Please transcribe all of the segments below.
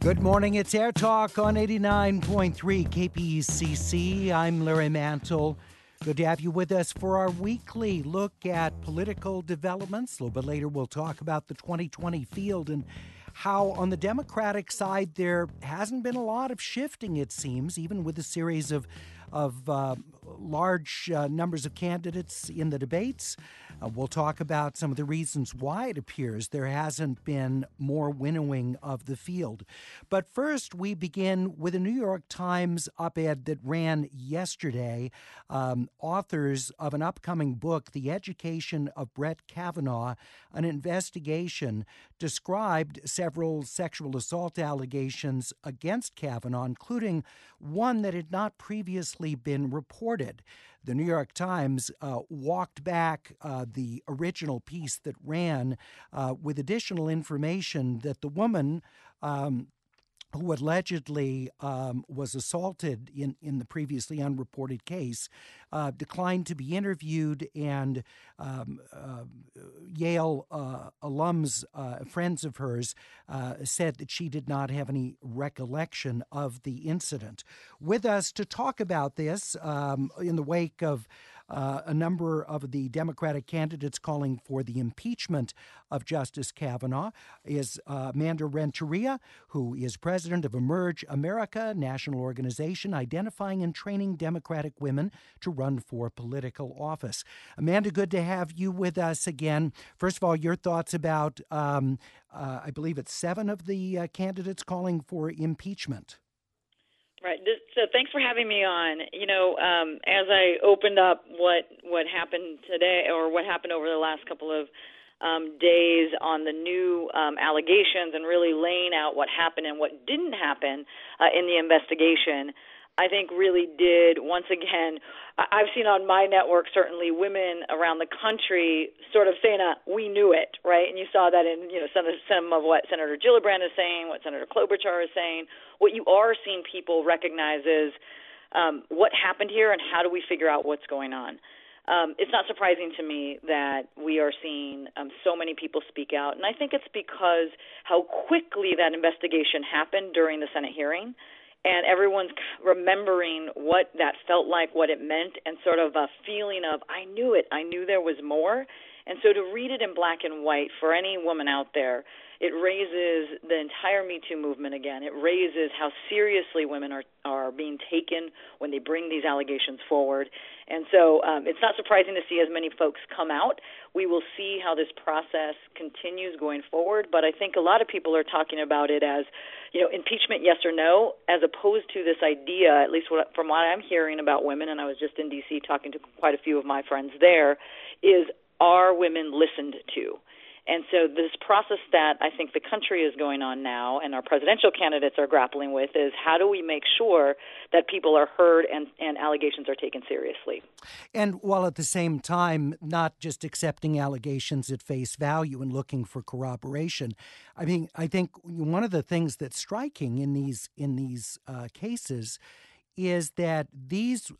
Good morning. It's Air Talk on 89.3 KPCC. I'm Larry Mantle. Good to have you with us for our weekly look at political developments. A little bit later, we'll talk about the 2020 field and how on the Democratic side there hasn't been a lot of shifting, it seems, even with a series of large numbers of candidates in the debates. We'll talk about some of the reasons why it appears there hasn't been more winnowing of the field. But first, we begin with a New York Times op-ed that ran yesterday. Authors of an upcoming book, The Education of Brett Kavanaugh, an investigation, described several sexual assault allegations against Kavanaugh, including one that had not previously been reported. The New York Times walked back the original piece that ran with additional information that the woman who allegedly was assaulted in the previously unreported case, declined to be interviewed, and Yale alums, friends of hers, said that she did not have any recollection of the incident. With us to talk about this in the wake of a number of the Democratic candidates calling for the impeachment of Justice Kavanaugh is Amanda Renteria, who is president of Emerge America, national organization identifying and training Democratic women to run for political office. Amanda, good to have you with us again. First of all, your thoughts about, I believe it's 7 of the candidates calling for impeachment. Right. So thanks for having me on. You know, as I opened up what happened today, or what happened over the last couple of days on the new allegations, and really laying out what happened and what didn't happen in the investigation, I think really did, once again, I've seen on my network, certainly women around the country sort of saying, we knew it, right? And you saw that in, some of what Senator Gillibrand is saying, what Senator Klobuchar is saying. What you are seeing people recognize is what happened here and how do we figure out what's going on. It's not surprising to me that we are seeing so many people speak out, and I think it's because how quickly that investigation happened during the Senate hearing. And everyone's remembering what that felt like, what it meant, and sort of a feeling of, I knew it, I knew there was more. And so to read it in black and white for any woman out there, it raises the entire Me Too movement again. It raises how seriously women are being taken when they bring these allegations forward. And so it's not surprising to see as many folks come out. We will see how this process continues going forward. But I think a lot of people are talking about it as, impeachment, yes or no, as opposed to this idea, at least from what I'm hearing about women, and I was just in D.C. talking to quite a few of my friends there, is are women listened to? And so this process that I think the country is going on now and our presidential candidates are grappling with is how do we make sure that people are heard and allegations are taken seriously? And while at the same time not just accepting allegations at face value and looking for corroboration. I mean, I think one of the things that's striking in these cases is that these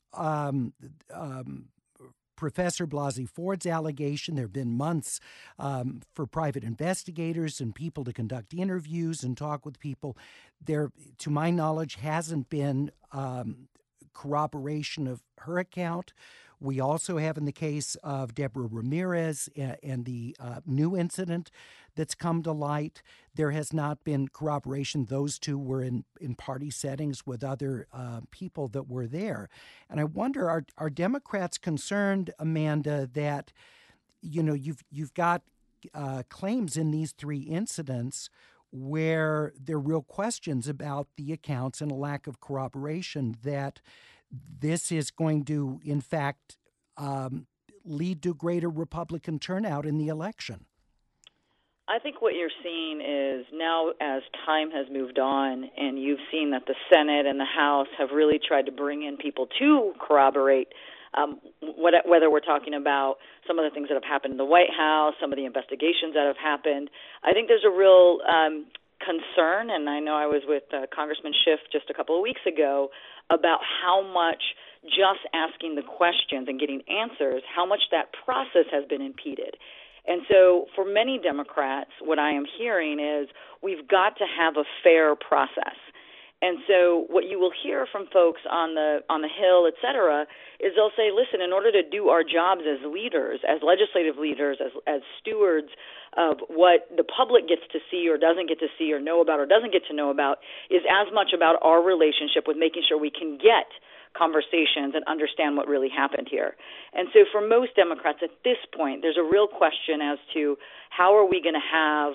Professor Blasey Ford's allegation, there have been months for private investigators and people to conduct interviews and talk with people. There, to my knowledge, hasn't been corroboration of her account. We also have in the case of Deborah Ramirez and the new incident that's come to light, there has not been corroboration. Those two were in party settings with other people that were there. And I wonder, are Democrats concerned, Amanda, that, you've got claims in these 3 incidents where there are real questions about the accounts and a lack of corroboration, that this is going to, in fact, lead to greater Republican turnout in the election? I think what you're seeing is now as time has moved on and you've seen that the Senate and the House have really tried to bring in people to corroborate whether we're talking about some of the things that have happened in the White House, some of the investigations that have happened. I think there's a real concern, and I know I was with Congressman Schiff just a couple of weeks ago, about how much just asking the questions and getting answers, how much that process has been impeded. And so for many Democrats, what I am hearing is we've got to have a fair process. And so what you will hear from folks on the Hill, et cetera, is they'll say, listen, in order to do our jobs as leaders, as legislative leaders, as stewards of what the public gets to see or doesn't get to see or know about or doesn't get to know about, is as much about our relationship with making sure we can get conversations and understand what really happened here. And so for most Democrats at this point, there's a real question as to how are we going to have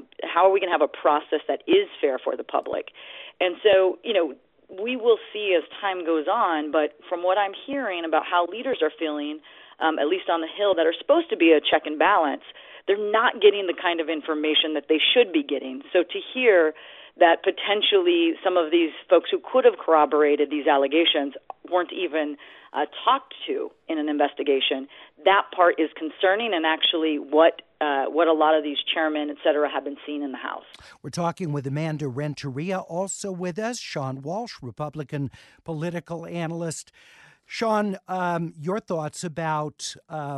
a process that is fair for the public. And so, we will see as time goes on, but from what I'm hearing about how leaders are feeling, at least on the Hill, that are supposed to be a check and balance, they're not getting the kind of information that they should be getting. So to hear that potentially some of these folks who could have corroborated these allegations weren't even talked to in an investigation, that part is concerning and actually what a lot of these chairmen, et cetera, have been seeing in the House. We're talking with Amanda Renteria. Also with us, Sean Walsh, Republican political analyst. Sean, your thoughts about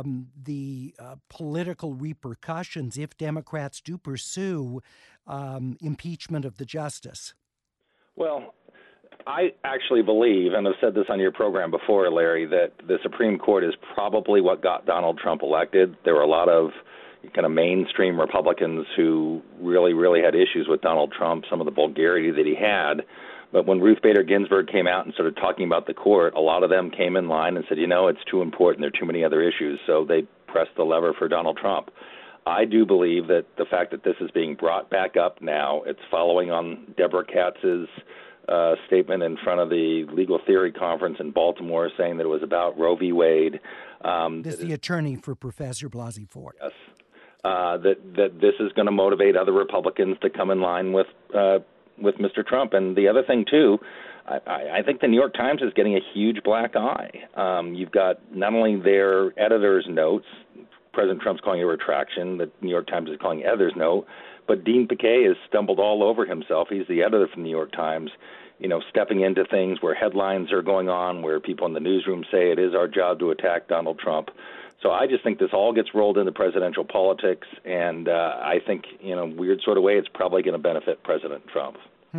the political repercussions if Democrats do pursue impeachment of the justice? Well, I actually believe, and I've said this on your program before, Larry, that the Supreme Court is probably what got Donald Trump elected. There were a lot of kind of mainstream Republicans who really, really had issues with Donald Trump, some of the vulgarity that he had. But when Ruth Bader Ginsburg came out and started talking about the court, a lot of them came in line and said, it's too important. There are too many other issues. So they pressed the lever for Donald Trump. I do believe that the fact that this is being brought back up now, it's following on Deborah Katz's statement in front of the Legal Theory Conference in Baltimore saying that it was about Roe v. Wade. This is the attorney for Professor Blasey Ford. Yes. That this is going to motivate other Republicans to come in line with Mr. Trump. And the other thing, too, I think the New York Times is getting a huge black eye. You've got not only their editor's notes, President Trump's calling it a retraction, the New York Times is calling it editor's note, but Dean Baquet has stumbled all over himself. He's the editor from the New York Times, stepping into things where headlines are going on, where people in the newsroom say it is our job to attack Donald Trump. So I just think this all gets rolled into presidential politics, and I think, in a weird sort of way, it's probably going to benefit President Trump.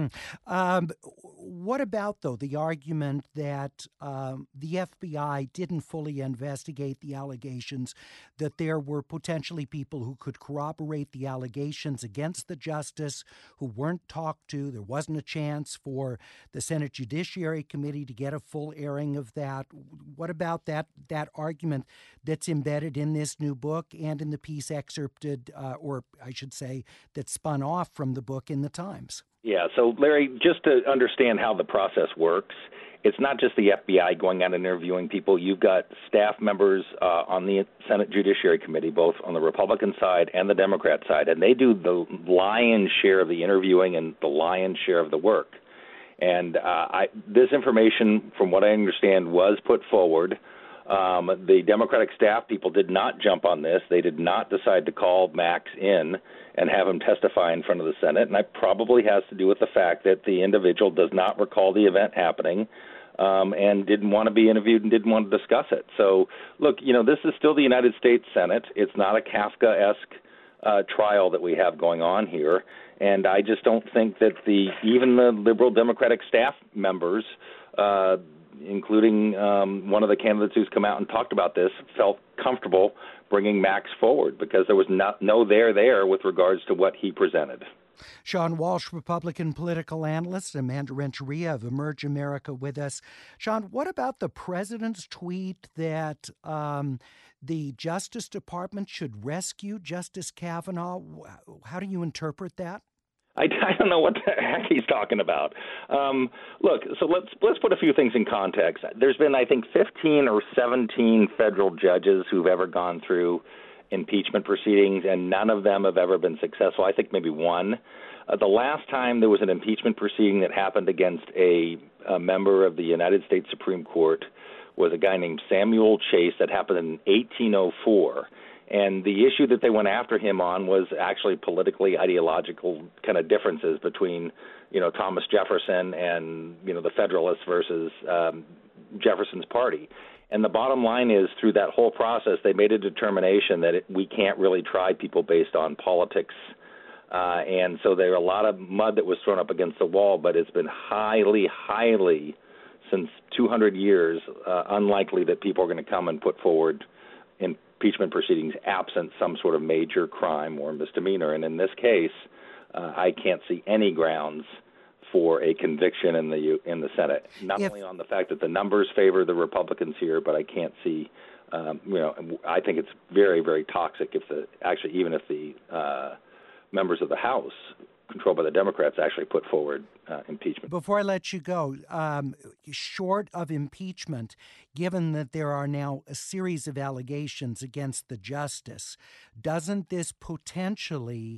What about, though, the argument that the FBI didn't fully investigate the allegations, that there were potentially people who could corroborate the allegations against the justice who weren't talked to? There wasn't a chance for the Senate Judiciary Committee to get a full airing of that. What about that argument that's embedded in this new book and in the piece excerpted, or I should say, that spun off from the book in the Times? Yeah, so Larry, just to understand how the process works, it's not just the FBI going out and interviewing people. You've got staff members on the Senate Judiciary Committee, both on the Republican side and the Democrat side, and they do the lion's share of the interviewing and the lion's share of the work. And this information, from what I understand, was put forward. The Democratic staff people did not jump on this. They did not decide to call Max in and have him testify in front of the Senate, and that probably has to do with the fact that the individual does not recall the event happening and didn't want to be interviewed and didn't want to discuss it. So, look, this is still the United States Senate. It's not a Kafkaesque trial that we have going on here, and I just don't think that even the liberal Democratic staff members, including one of the candidates who's come out and talked about this, felt comfortable bringing Max forward because there was no there with regards to what he presented. Sean Walsh, Republican political analyst, Amanda Renteria of Emerge America with us. Sean, what about the president's tweet that the Justice Department should rescue Justice Kavanaugh? How do you interpret that? I don't know what the heck he's talking about. Look, so let's put a few things in context. There's been, I think, 15 or 17 federal judges who've ever gone through impeachment proceedings, and none of them have ever been successful. I think maybe one. The last time there was an impeachment proceeding that happened against a member of the United States Supreme Court was a guy named Samuel Chase that happened in 1804. And the issue that they went after him on was actually politically ideological kind of differences between, Thomas Jefferson and, the Federalists versus Jefferson's party. And the bottom line is, through that whole process, they made a determination that we can't really try people based on politics. And so there are a lot of mud that was thrown up against the wall, but it's been highly, since 200 years, unlikely that people are going to come and put forward impeachment proceedings absent some sort of major crime or misdemeanor. And in this case, I can't see any grounds for a conviction in the Senate. Not only on the fact that the numbers favor the Republicans here, but I can't see. I think it's very, very toxic if even if the members of the House, controlled by the Democrats, actually put forward impeachment. Before I let you go, short of impeachment, given that there are now a series of allegations against the justice, doesn't this potentially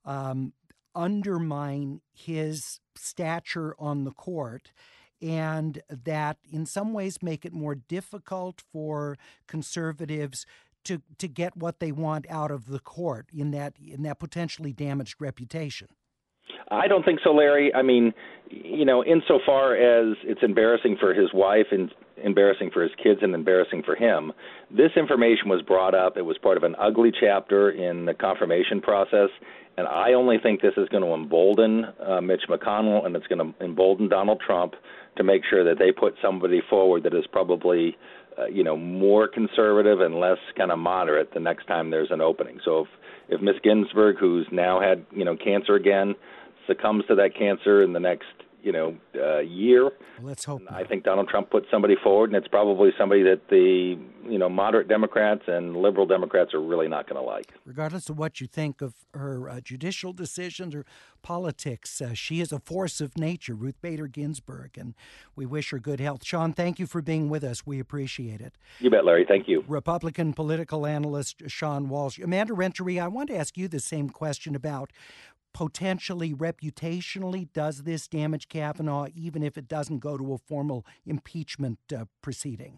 undermine his stature on the court, and that in some ways make it more difficult for conservatives to get what they want out of the court in that potentially damaged reputation? I don't think so, Larry. I mean, insofar as it's embarrassing for his wife and embarrassing for his kids and embarrassing for him, this information was brought up. It was part of an ugly chapter in the confirmation process, and I only think this is going to embolden Mitch McConnell, and it's going to embolden Donald Trump to make sure that they put somebody forward that is probably more conservative and less kind of moderate the next time there's an opening. So if Ms. Ginsburg, who's now had cancer again, succumbs to that cancer in the next year, let's hope. I think Donald Trump put somebody forward, and it's probably somebody that the moderate Democrats and liberal Democrats are really not going to like. Regardless of what you think of her judicial decisions or politics, she is a force of nature, Ruth Bader Ginsburg, and we wish her good health. Sean, thank you for being with us. We appreciate it. You bet, Larry. Thank you. Republican political analyst Sean Walsh. Amanda Renteria, I want to ask you the same question about potentially reputationally, does this damage Kavanaugh, even if it doesn't go to a formal impeachment proceeding?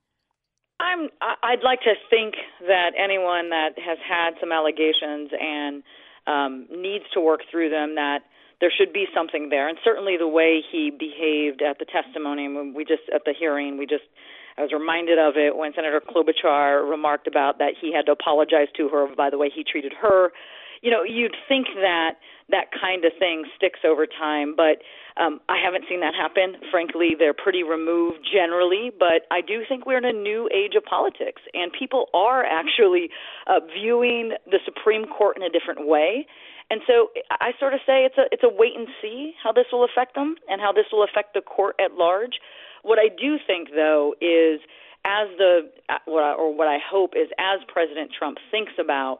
I'd like to think that anyone that has had some allegations and needs to work through them, that there should be something there. And certainly the way he behaved at the testimony, at the hearing, I was reminded of it when Senator Klobuchar remarked about that he had to apologize to her by the way he treated her. You'd think that kind of thing sticks over time, but I haven't seen that happen. Frankly, they're pretty removed generally, but I do think we're in a new age of politics, and people are actually viewing the Supreme Court in a different way. And so I sort of say it's a wait and see how this will affect them and how this will affect the court at large. What I do think, though, is what I hope is as President Trump thinks about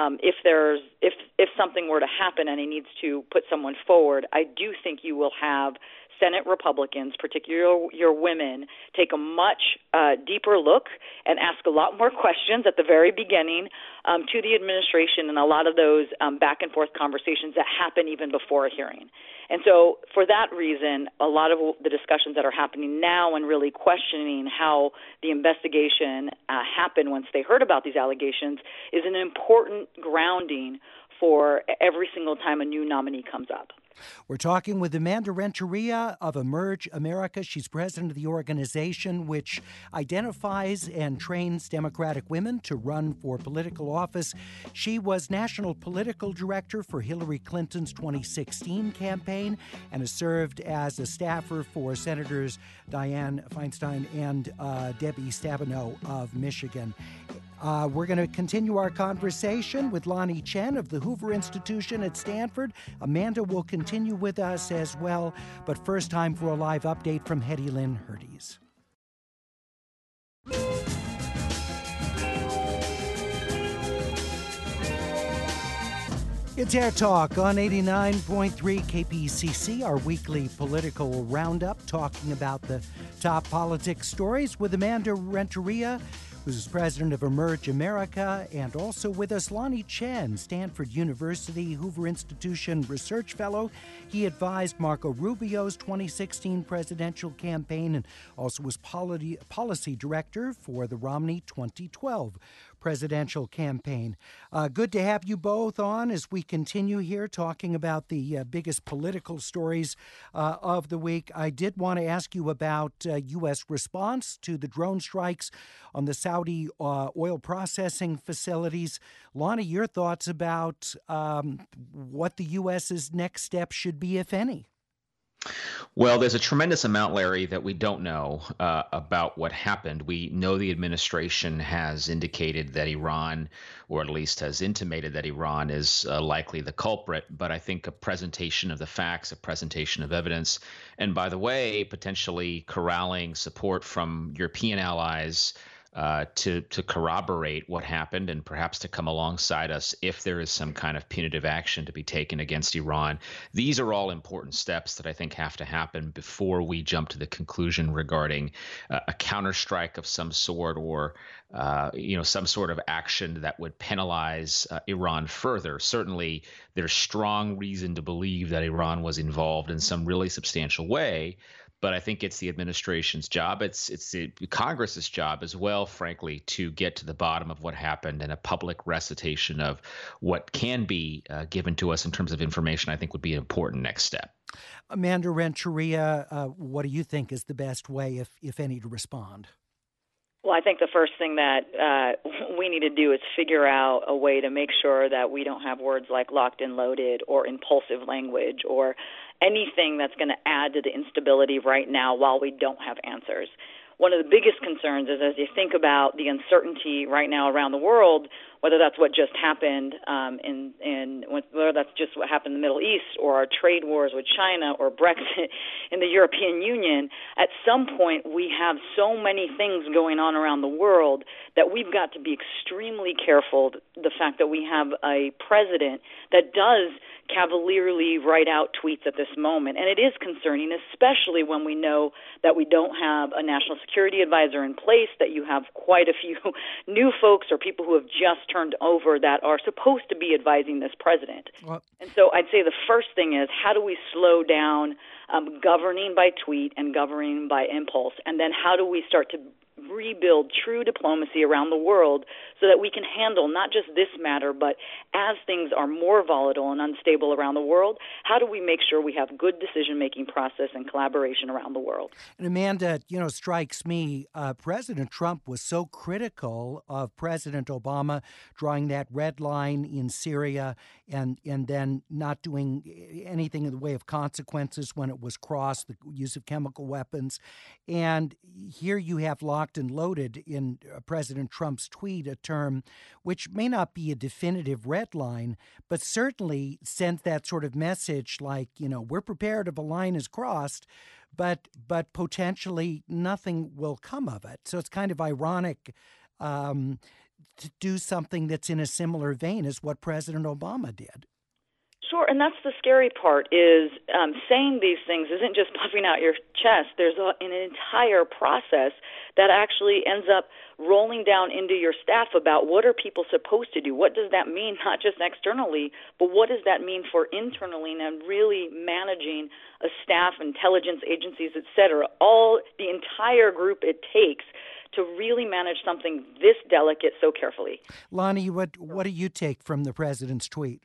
if something were to happen and he needs to put someone forward, I do think you will have Senate Republicans, particularly your women, take a much deeper look and ask a lot more questions at the very beginning to the administration, and a lot of those back and forth conversations that happen even before a hearing. And so for that reason, a lot of the discussions that are happening now and really questioning how the investigation happened once they heard about these allegations is an important grounding for every single time a new nominee comes up. We're talking with Amanda Renteria of Emerge America. She's president of the organization which identifies and trains Democratic women to run for political office. She was national political director for Hillary Clinton's 2016 campaign and has served as a staffer for Senators Dianne Feinstein and Debbie Stabenow of Michigan. We're going to continue our conversation with Lonnie Chen of the Hoover Institution at Stanford. Amanda will continue with us as well, but first time for a live update from Hetty Lynn Herdes. It's Air Talk on 89.3 KPCC, our weekly political roundup, talking about the top politics stories with Amanda Renteria, who's president of Emerge America, and also with us Lonnie Chen, Stanford University Hoover Institution Research Fellow. He advised Marco Rubio's 2016 presidential campaign and also was policy director for the Romney 2012 presidential campaign. Good to have you both on as we continue here talking about the biggest political stories of the week. I did want to ask you about U.S. response to the drone strikes on the Saudi oil processing facilities. Lana, your thoughts about what the U.S.'s next step should be, if any? Well, there's a tremendous amount, Larry, that we don't know about what happened. We know the administration has indicated that Iran, or at least has intimated that Iran is likely the culprit. But I think a presentation of the facts, a presentation of evidence, and by the way, potentially corralling support from European allies to corroborate what happened and perhaps to come alongside us if there is some kind of punitive action to be taken against Iran. These are all important steps that I think have to happen before we jump to the conclusion regarding a counterstrike of some sort or some sort of action that would penalize Iran further. Certainly, there's strong reason to believe that Iran was involved in some really substantial way. But I think it's the administration's job. It's the Congress's job as well, frankly, to get to the bottom of what happened, and a public recitation of what can be given to us in terms of information, I think, would be an important next step. Amanda Renteria, what do you think is the best way, if any, to respond? Well, I think the first thing that we need to do is figure out a way to make sure that we don't have words like locked and loaded or impulsive language or anything that's going to add to the instability right now while we don't have answers. One of the biggest concerns is as you think about the uncertainty right now around the world, whether that's what just happened whether that's just what happened in the Middle East or our trade wars with China or Brexit in the European Union, at some point we have so many things going on around the world that we've got to be extremely careful. The fact that we have a president that does cavalierly write out tweets at this moment. And it is concerning, especially when we know that we don't have a national security advisor in place, that you have quite a few new folks or people who have just turned over that are supposed to be advising this president. Well, and so I'd say the first thing is, how do we slow down governing by tweet and governing by impulse? And then how do we start to rebuild true diplomacy around the world so that we can handle not just this matter, but as things are more volatile and unstable around the world, how do we make sure we have good decision-making process and collaboration around the world? And Amanda, strikes me, President Trump was so critical of President Obama drawing that red line in Syria and then not doing anything in the way of consequences when it was crossed, the use of chemical weapons. And here you have locked and loaded in President Trump's tweet, a term which may not be a definitive red line, but certainly sends that sort of message like, we're prepared if a line is crossed, but potentially nothing will come of it. So it's kind of ironic to do something that's in a similar vein as what President Obama did. Sure, and that's the scary part is saying these things isn't just puffing out your chest. There's an entire process that actually ends up rolling down into your staff about what are people supposed to do? What does that mean, not just externally, but what does that mean for internally and really managing a staff, intelligence agencies, et cetera, all the entire group it takes to really manage something this delicate so carefully. Lonnie, what do you take from the president's tweet?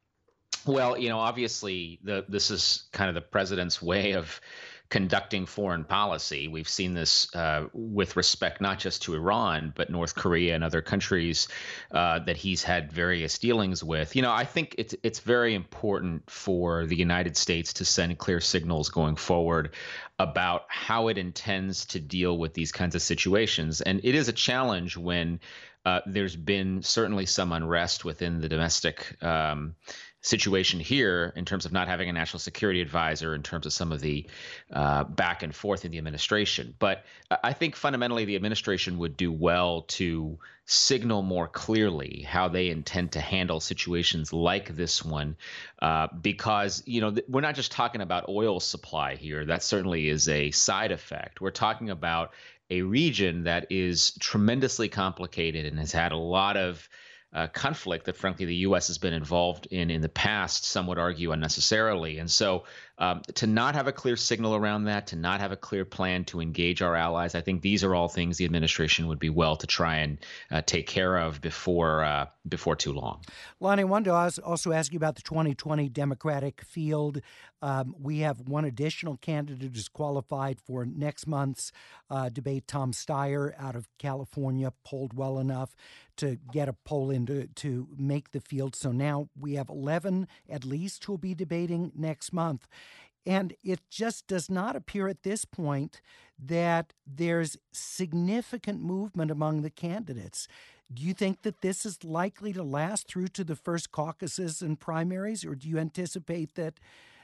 Well, obviously this is kind of the president's way of conducting foreign policy. We've seen this with respect not just to Iran, but North Korea and other countries that he's had various dealings with. I think it's very important for the United States to send clear signals going forward about how it intends to deal with these kinds of situations. And it is a challenge when there's been certainly some unrest within the domestic situation here in terms of not having a national security advisor, in terms of some of the back and forth in the administration. But I think fundamentally the administration would do well to signal more clearly how they intend to handle situations like this one, because, we're not just talking about oil supply here. That certainly is a side effect. We're talking about a region that is tremendously complicated and has had a lot of conflict that, frankly, the U.S. has been involved in the past, some would argue unnecessarily. And so To not have a clear signal around that, to not have a clear plan to engage our allies, I think these are all things the administration would be well to try and take care of before too long. Lonnie, I wanted to also ask you about the 2020 Democratic field. We have one additional candidate who's qualified for next month's debate. Tom Steyer out of California polled well enough to get a poll in to make the field. So now we have 11 at least who will be debating next month. And it just does not appear at this point that there's significant movement among the candidates. Do you think that this is likely to last through to the first caucuses and primaries, or do you anticipate that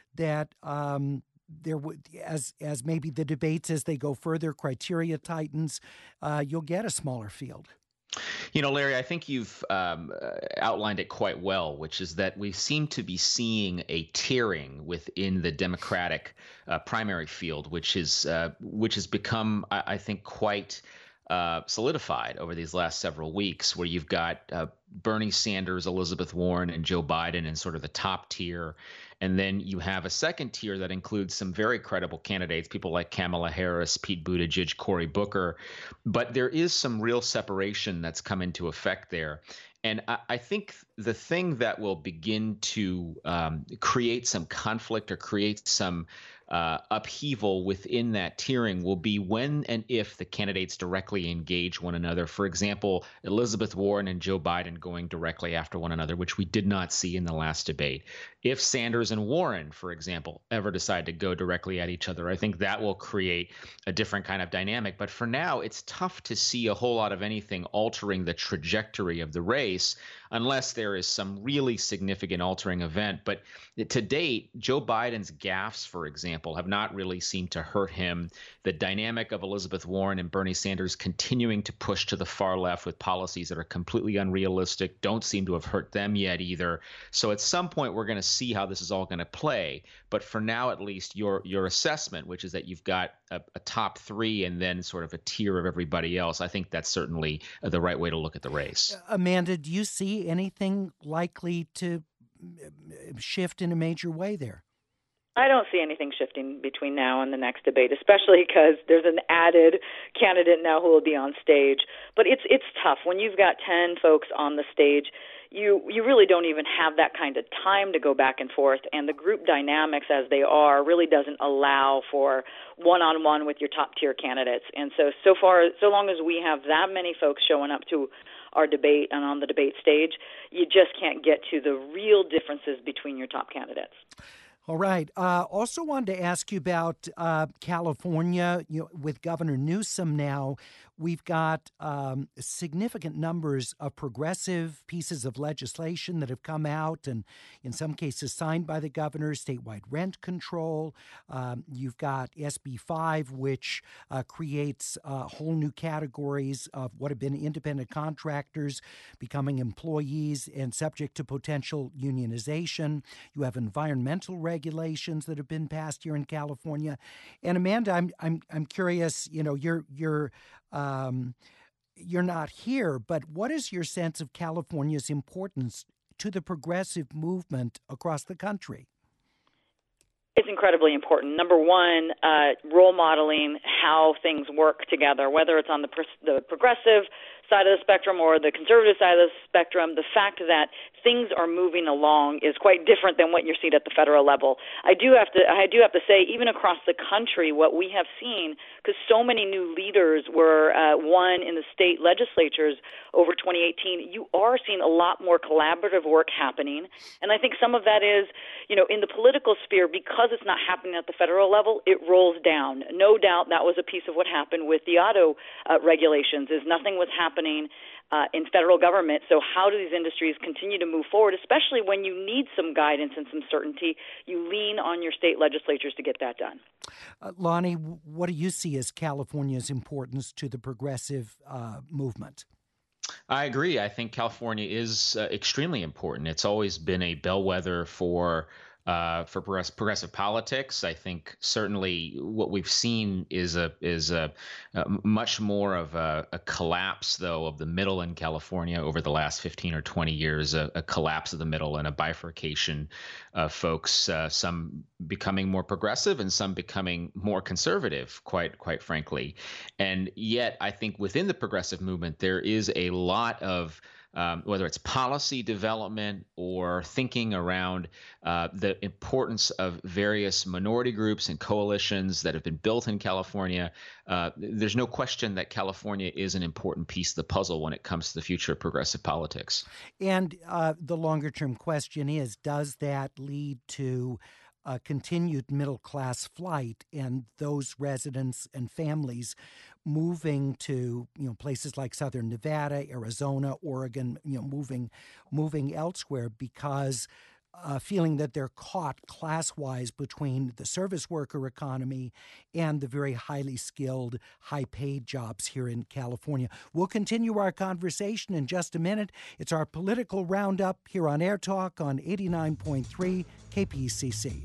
there would, as maybe the debates as they go further, criteria tightens, you'll get a smaller field? Larry, I think you've outlined it quite well, which is that we seem to be seeing a tiering within the Democratic primary field, which has become, I think, quite solidified over these last several weeks, where you've got Bernie Sanders, Elizabeth Warren, and Joe Biden in sort of the top tier. And then you have a second tier that includes some very credible candidates, people like Kamala Harris, Pete Buttigieg, Cory Booker. But there is some real separation that's come into effect there. And I think the thing that will begin to create some conflict or create some upheaval within that tiering will be when and if the candidates directly engage one another. For example, Elizabeth Warren and Joe Biden going directly after one another, which we did not see in the last debate. If Sanders and Warren, for example, ever decide to go directly at each other, I think that will create a different kind of dynamic. But for now, it's tough to see a whole lot of anything altering the trajectory of the race unless there is some really significant altering event. But to date, Joe Biden's gaffes, for example, have not really seemed to hurt him. The dynamic of Elizabeth Warren and Bernie Sanders continuing to push to the far left with policies that are completely unrealistic don't seem to have hurt them yet either. So at some point, we're going to see how this is all going to play. But for now, at least, your assessment, which is that you've got a top three and then sort of a tier of everybody else, I think that's certainly the right way to look at the race. Amanda, do you see anything likely to shift in a major way there? I don't see anything shifting between now and the next debate, especially because there's an added candidate now who will be on stage. But it's tough. When you've got 10 folks on the stage, you really don't even have that kind of time to go back and forth, and the group dynamics as they are really doesn't allow for one-on-one with your top-tier candidates. And so long as we have that many folks showing up to our debate and on the debate stage, you just can't get to the real differences between your top candidates. All right. Also wanted to ask you about California. With Governor Newsom now, we've got significant numbers of progressive pieces of legislation that have come out and in some cases signed by the governor, statewide rent control. You've got SB 5, which creates whole new categories of what have been independent contractors becoming employees and subject to potential unionization. You have environmental regulations that have been passed here in California. And Amanda, I'm curious. You're not here, but what is your sense of California's importance to the progressive movement across the country? It's incredibly important. Number one, role modeling how things work together, whether it's on the progressive side of the spectrum or the conservative side of the spectrum. The fact that things are moving along is quite different than what you're seeing at the federal level. I do have to say, even across the country, what we have seen, because so many new leaders were won in the state legislatures over 2018, you are seeing a lot more collaborative work happening. And I think some of that is, in the political sphere, because it's not happening at the federal level, it rolls down. No doubt that was a piece of what happened with the auto regulations, is nothing was happening in federal government. So how do these industries continue to move forward, especially when you need some guidance and some certainty? You lean on your state legislatures to get that done. Lonnie, what do you see as California's importance to the progressive movement? I agree. I think California is extremely important. It's always been a bellwether for for progressive politics. I think certainly what we've seen is a much more of a collapse, though, of the middle in California over the last 15 or 20 years, a collapse of the middle and a bifurcation of folks, some becoming more progressive and some becoming more conservative, quite frankly. And yet, I think within the progressive movement, there is a lot of whether it's policy development or thinking around the importance of various minority groups and coalitions that have been built in California. There's no question that California is an important piece of the puzzle when it comes to the future of progressive politics. And the longer term question is, does that lead to continued middle class flight and those residents and families moving to places like southern Nevada, Arizona, Oregon, moving elsewhere because feeling that they're caught class-wise between the service worker economy and the very highly skilled, high-paid jobs here in California. We'll continue our conversation in just a minute. It's our political roundup here on Air Talk on 89.3 KPCC.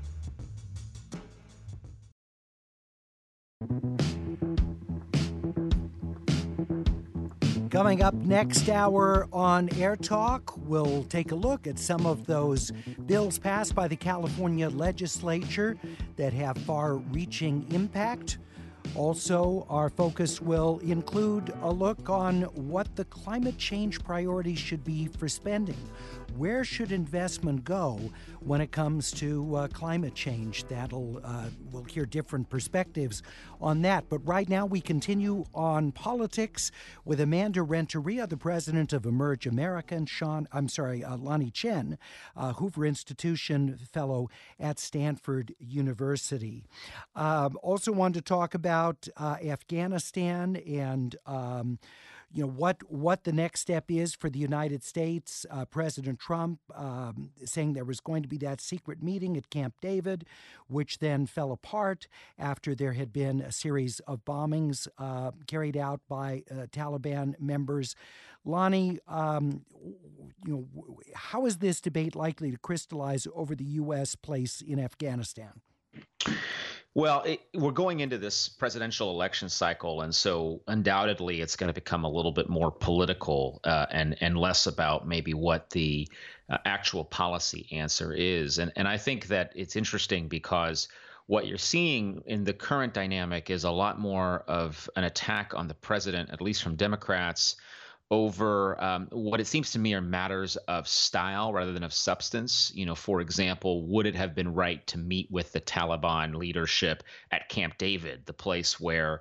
Coming up next hour on Air Talk, we'll take a look at some of those bills passed by the California legislature that have far-reaching impact. Also, our focus will include a look on what the climate change priorities should be for spending. Where should investment go when it comes to climate change? We'll hear different perspectives on that. But right now we continue on politics with Amanda Renteria, the president of Emerge America, and Lonnie Chen, Hoover Institution fellow at Stanford University. Also wanted to talk about Afghanistan and what the next step is for the United States. President Trump saying there was going to be that secret meeting at Camp David, which then fell apart after there had been a series of bombings carried out by Taliban members. Lonnie, how is this debate likely to crystallize over the U.S. place in Afghanistan? Well, we're going into this presidential election cycle, and so undoubtedly it's going to become a little bit more political and less about maybe what the actual policy answer is. And I think that it's interesting because what you're seeing in the current dynamic is a lot more of an attack on the president, at least from Democrats, over what it seems to me are matters of style rather than of substance. For example, would it have been right to meet with the Taliban leadership at Camp David, the place where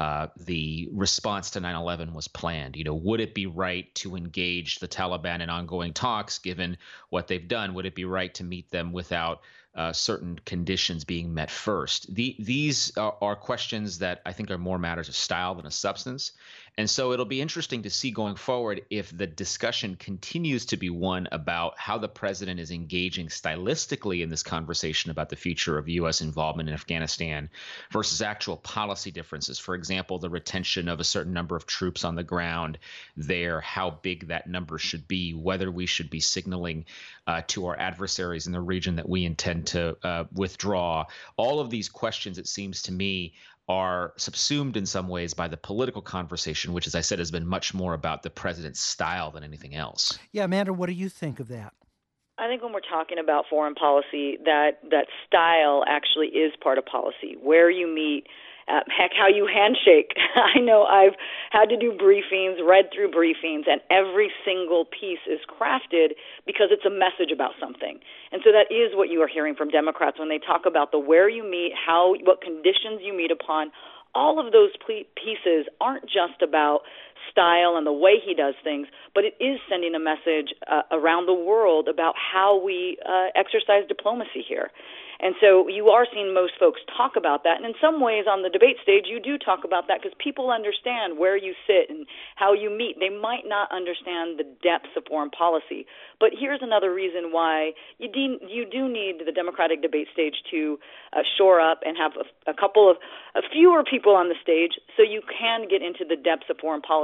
the response to 9/11 was planned? Would it be right to engage the Taliban in ongoing talks given what they've done? Would it be right to meet them without certain conditions being met first? These are questions that I think are more matters of style than of substance. And so it'll be interesting to see going forward if the discussion continues to be one about how the president is engaging stylistically in this conversation about the future of U.S. involvement in Afghanistan versus actual policy differences. For example, the retention of a certain number of troops on the ground there, how big that number should be, whether we should be signaling to our adversaries in the region that we intend to withdraw. All of these questions, it seems to me, are subsumed in some ways by the political conversation, which, as I said, has been much more about the president's style than anything else. Yeah, Amanda, what do you think of that? I think when we're talking about foreign policy, that style actually is part of policy. Where you meet, heck, how you handshake. I know I've had to do briefings, read through briefings, and every single piece is crafted because it's a message about something. And so that is what you are hearing from Democrats when they talk about the where you meet, what conditions you meet upon. All of those pieces aren't just about style and the way he does things, but it is sending a message around the world about how we exercise diplomacy here. And so you are seeing most folks talk about that. And in some ways on the debate stage, you do talk about that because people understand where you sit and how you meet. They might not understand the depths of foreign policy. But here's another reason why you do need the Democratic debate stage to shore up and have a fewer people on the stage so you can get into the depths of foreign policy.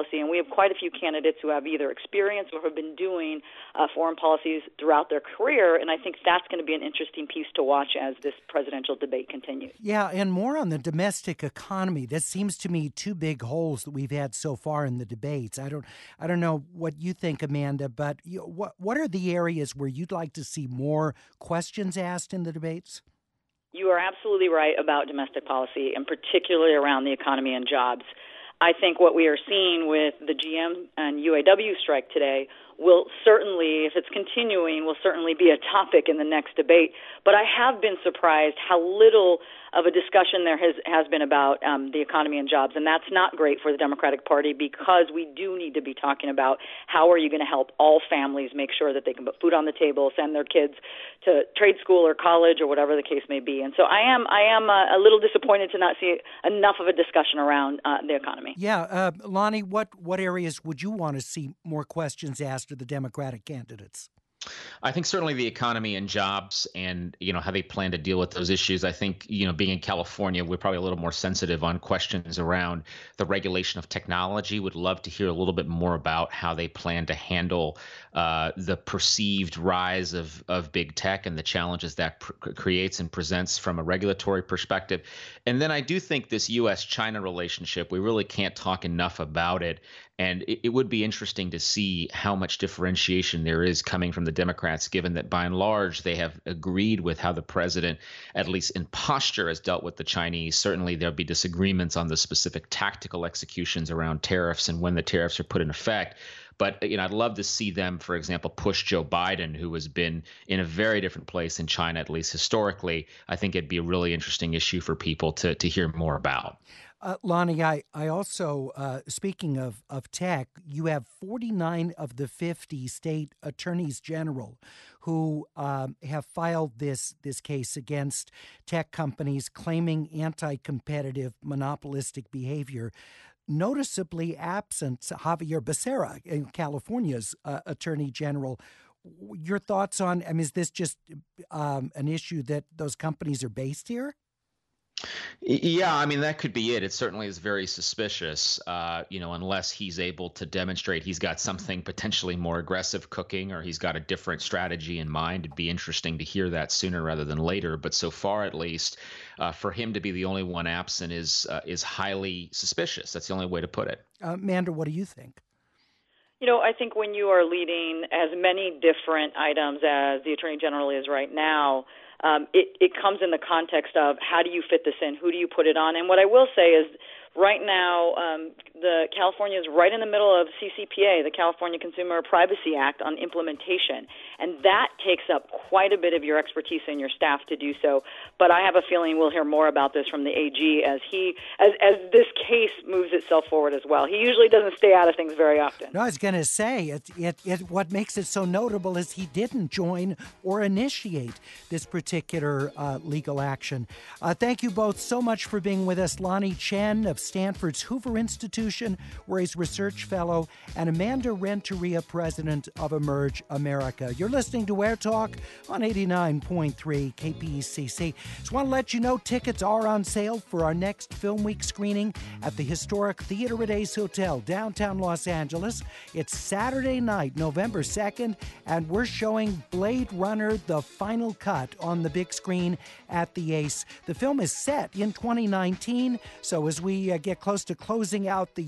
policy, and we have quite a few candidates who have either experience or have been doing foreign policies throughout their career, and I think that's going to be an interesting piece to watch as this presidential debate continues. Yeah, and more on the domestic economy. This seems to me two big holes that we've had so far in the debates. I don't know what you think, Amanda, but what are the areas where you'd like to see more questions asked in the debates? You are absolutely right about domestic policy, and particularly around the economy and jobs. I think what we are seeing with the GM and UAW strike today will certainly, if it's continuing, will certainly be a topic in the next debate. But I have been surprised how little of a discussion there has been about the economy and jobs, and that's not great for the Democratic Party, because we do need to be talking about how are you going to help all families make sure that they can put food on the table, send their kids to trade school or college or whatever the case may be. And so I am a little disappointed to not see enough of a discussion around the economy. Yeah, Lonnie, what areas would you want to see more questions asked of the Democratic candidates? I think certainly the economy and jobs and, how they plan to deal with those issues. I think, being in California, we're probably a little more sensitive on questions around the regulation of technology. Would love to hear a little bit more about how they plan to handle the perceived rise of big tech and the challenges that creates and presents from a regulatory perspective. And then I do think this U.S.-China relationship, we really can't talk enough about it. And it would be interesting to see how much differentiation there is coming from the Democrats, given that by and large they have agreed with how the president, at least in posture, has dealt with the Chinese. Certainly there'll be disagreements on the specific tactical executions around tariffs and when the tariffs are put in effect. But I'd love to see them, for example, push Joe Biden, who has been in a very different place in China, at least historically. I think it'd be a really interesting issue for people to hear more about. Lonnie, I also, speaking of tech, you have 49 of the 50 state attorneys general who have filed this case against tech companies claiming anti-competitive monopolistic behavior. Noticeably absent Xavier Becerra, California's attorney general. Your thoughts on, is this just an issue that those companies are based here? Yeah, that could be it. It certainly is very suspicious, unless he's able to demonstrate he's got something potentially more aggressive cooking or he's got a different strategy in mind. It'd be interesting to hear that sooner rather than later. But so far, at least, for him to be the only one absent is highly suspicious. That's the only way to put it. Amanda, what do you think? I think when you are leading as many different items as the Attorney General is right now, it comes in the context of how do you fit this in, who do you put it on? And what I will say is right now, the California is right in the middle of CCPA, the California Consumer Privacy Act, on implementation, and that takes up quite a bit of your expertise and your staff to do so. But I have a feeling we'll hear more about this from the AG as this case moves itself forward as well. He usually doesn't stay out of things very often. No, I was going to say, what makes it so notable is he didn't join or initiate this particular legal action. Thank you both so much for being with us. Lonnie Chen of Stanford's Hoover Institution, where he's research fellow, and Amanda Renteria, president of Emerge America. You're listening to Air Talk on 89.3 KPCC. Just want to let you know tickets are on sale for our next Film Week screening at the historic Theater at Ace Hotel, downtown Los Angeles. It's Saturday night, November 2nd, and we're showing Blade Runner: The Final Cut on the big screen at the Ace. The film is set in 2019, so as we get close to closing out the